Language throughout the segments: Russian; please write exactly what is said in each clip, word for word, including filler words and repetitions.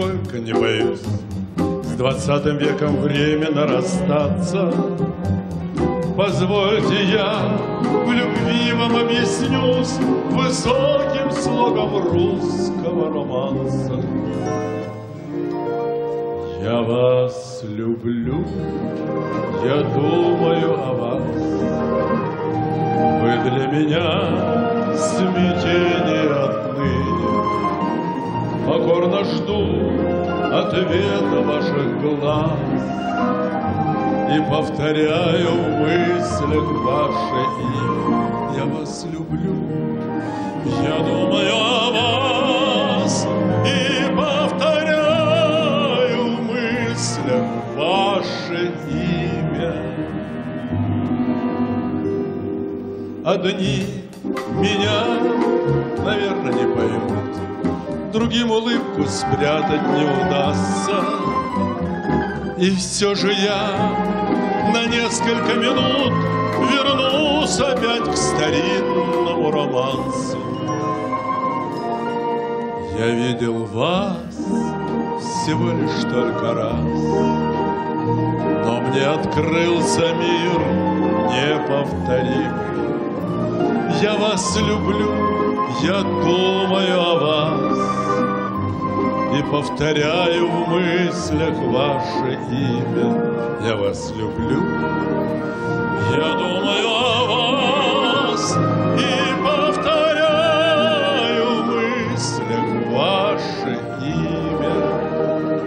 нисколько не боюсь с двадцатым веком временно расстаться. Позвольте, я в любви вам объяснюсь высоким слогом русского романса. Я вас люблю, я думаю о вас. Вы для меня смятение отныне. Покорно жду ответа ваших глаз и повторяю в мыслях ваше имя. Я вас люблю, я думаю о вас и повторяю в мыслях ваше имя. Одни меня, наверное, не поймут, другим улыбку спрятать не удастся. И все же я на несколько минут вернусь опять к старинному романсу. Я видел вас всего лишь только раз, но мне открылся мир неповторимый. Я вас люблю, я думаю о вас и повторяю в мыслях ваше имя. Я вас люблю, я думаю о вас и повторяю в мыслях ваше имя.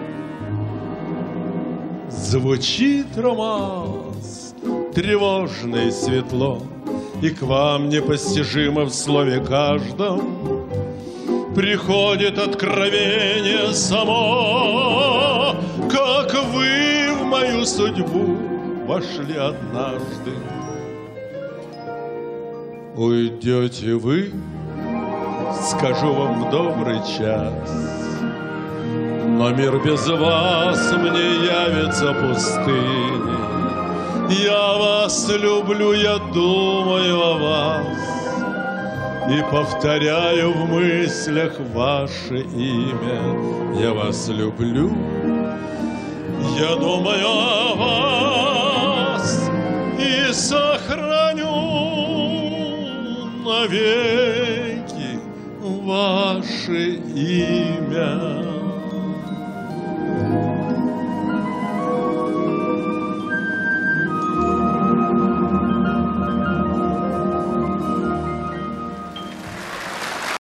Звучит романс тревожно и светло, и к вам непостижимо в слове каждом приходит откровение само, как вы в мою судьбу вошли однажды. Уйдете вы, скажу вам в добрый час, но мир без вас мне явится пустыней. Я вас люблю, я думаю о вас и повторяю в мыслях ваше имя. Я вас люблю, я думаю о вас и сохраню навеки ваше имя.